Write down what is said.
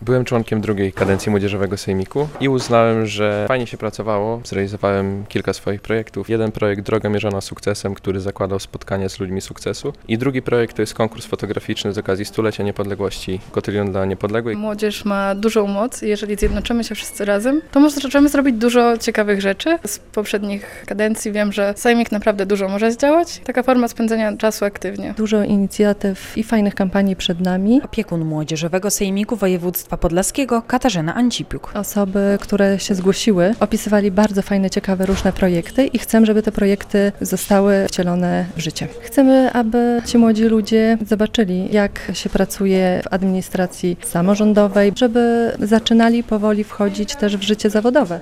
Byłem członkiem drugiej kadencji Młodzieżowego Sejmiku i uznałem, że fajnie się pracowało. Zrealizowałem kilka swoich projektów. Jeden projekt Droga mierzona sukcesem, który zakładał spotkania z ludźmi sukcesu. I drugi projekt to jest konkurs fotograficzny z okazji stulecia niepodległości Kotylion dla Niepodległej. Młodzież ma dużą moc i jeżeli zjednoczymy się wszyscy razem, to możemy zrobić dużo ciekawych rzeczy. Z poprzednich kadencji wiem, że Sejmik naprawdę dużo może zdziałać. Taka forma spędzenia czasu aktywnie. Dużo inicjatyw i fajnych kampanii przed nami. Opiekun Młodzieżowego Sejmiku Województwa Podlaskiego Katarzyna Ancipiuk. Osoby, które się zgłosiły, opisywali bardzo fajne, ciekawe, różne projekty i chcemy, żeby te projekty zostały wcielone w życie. Chcemy, aby ci młodzi ludzie zobaczyli, jak się pracuje w administracji samorządowej, żeby zaczynali powoli wchodzić też w życie zawodowe.